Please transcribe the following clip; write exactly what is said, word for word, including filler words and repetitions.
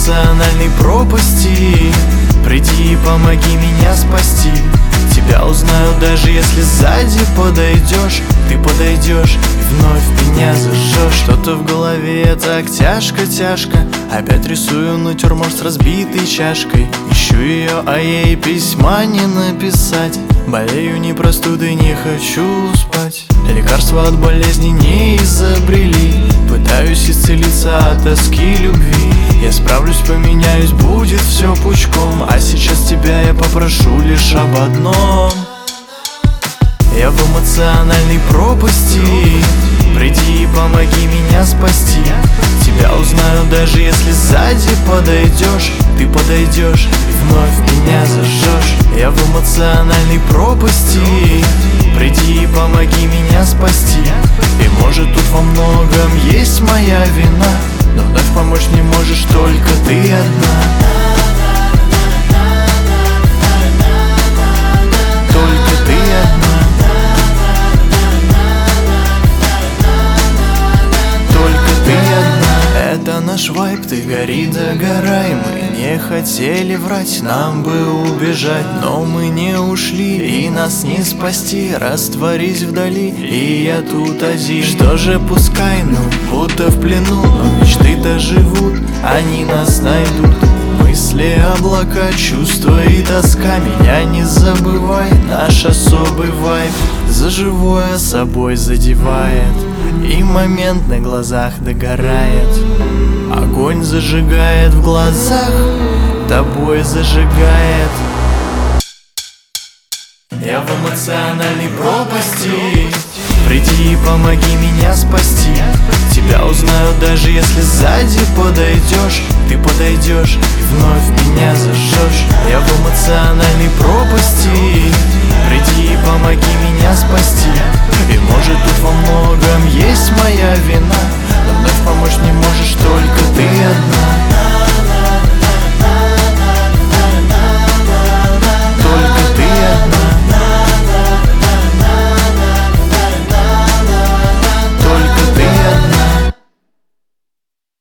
эмоциональной пропасти. Приди и помоги меня спасти. Тебя узнаю, даже если сзади подойдешь. Ты подойдешь и вновь меня зажжешь. Что-то в голове так тяжко-тяжко. Опять рисую натюрморт с разбитой чашкой. Ищу ее, а ей письма не написать. Болею не простудой, не хочу спать. Лекарства от болезни не изобрели. Пытаюсь исцелиться от тоски любви. Я справлюсь, поменяюсь, будет все пучком. А сейчас тебя я попрошу лишь об одном. Я в эмоциональной пропасти. Приди и помоги меня спасти. Тебя узнаю, даже если сзади подойдешь. Ты подойдешь и вновь меня зажжешь. Я в эмоциональной пропасти. Приди и помоги меня спасти. И может тут во многом есть моя вина, но вновь помочь не можешь только ты одна. Только ты одна. Только ты одна. Это наш вайб, ты гори, догорай. Мы не хотели врать, нам бы убежать, но мы не ушли, и нас не спасти. Растворись вдали, и я тут один. Что же, пускай, ну, будто в плену, но мечты-то живут, они нас найдут. Мысли, облака, чувства и тоска. Меня не забывай, наш особый вайб за живое собой задевает. И момент на глазах догорает. Огонь зажигает в глазах, тобой зажигает. Я в эмоциональной пропасти. Приди и помоги меня спасти. Тебя узнаю, даже если сзади подойдешь. Ты подойдешь и вновь меня зажжешь. Я в эмоциональной пропасти. Приди и помоги меня спасти.